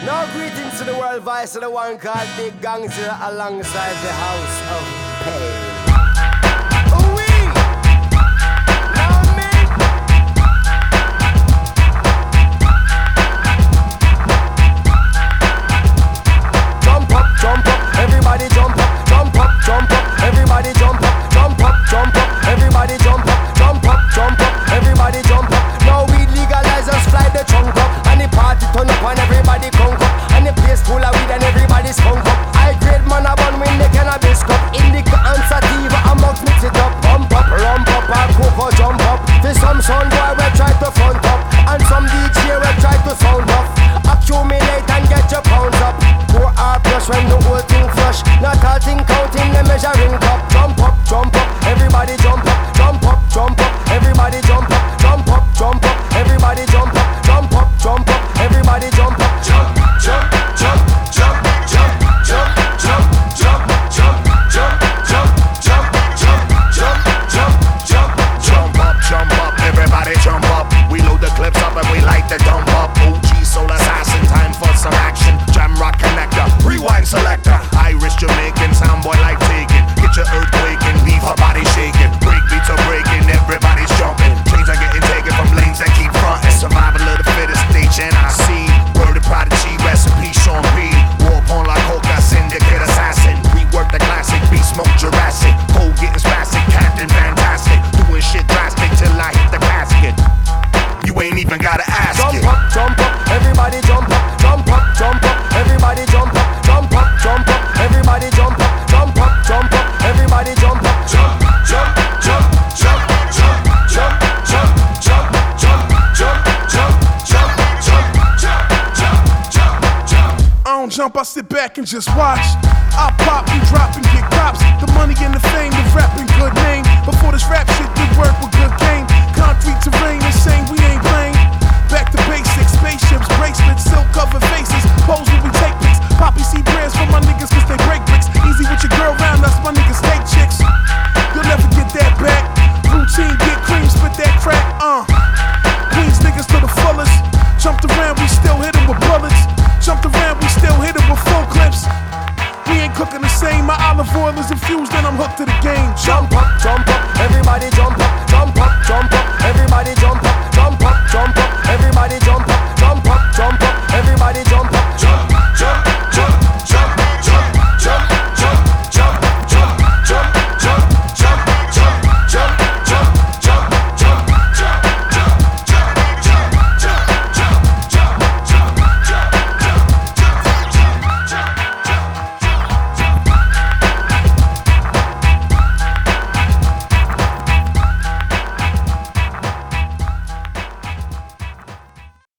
Now greetings to the world, vice of the one called Big Gangster alongside the House of Pain. Ooh-wee! Now me! Jump up, everybody jump up, jump up, everybody jump up, jump up, everybody jump up, everybody jump up. Now we legalize us, fly the trunk up, and the party turn up and everybody conk up, and the place full of weed and everybody's skunk up. I grade man a bun when the cannabis cup, indica and sativa amongst mix it up, bump up, rump up, and cocoa jump up. There's some sound boy we try to front up, and some DJ we try to sound off. Accumulate and get your pounds up. 4 hour plus when the whole thing flush. Not all thing counting the measuring cup. Jump up, everybody jump up, jump up, everybody jump up, jump up, everybody jump up, jump up, everybody jump up. Jump, jump, jump, jump, jump, jump, jump, jump, jump, jump, jump, jump, jump, jump, jump, jump, jump up, everybody jump up. We load the clips up and we like to dump up. OG soul assassin, time for some action. Jam rock connector, rewind selector. Irish Jamaican soundboy like taking. Get your earthquaking, leave her body shaking. Break beats are breaking, everybody's jumping. Trains are getting taken from lanes that keep fronting. Survival of the fittest, stage NIC. Word of prodigy, recipe Sean P. War upon La Coca, syndicate assassin. Rework the classic, beat smoke Jurassic. Cold getting spastic, Captain Fantastic. Doing shit drastic till I hit the casket. You ain't even gotta ask it. Jump up, everybody jump up, jump up, everybody jump up, jump up, everybody jump up, jump up, everybody jump up. Jump, jump, jump, jump, jump, jump, jump, jump, jump, jump, jump, jump, jump, jump, jump. I don't jump, I sit back and just watch. I pop and drop and get cops. The money and the fame, the rap and good name. Before this rap shit did work with good game. Concrete terrain, insane, we ain't playing. Back to basics, spaceships, bracelets, silk covered faces. Pose when we take pics. Poppy see brands for my niggas cause they break bricks. Easy with your girl round, that's my niggas take chicks. You'll never get that back. Routine, get cream, spit that crack, Queens niggas to the fullest. Jumped around, we still hit 'em with bullets. Jumped around, we still hit 'em with full clips. We ain't cooking the same, my olive oil is infused and I'm hooked to the game. Jump up, everybody jump up.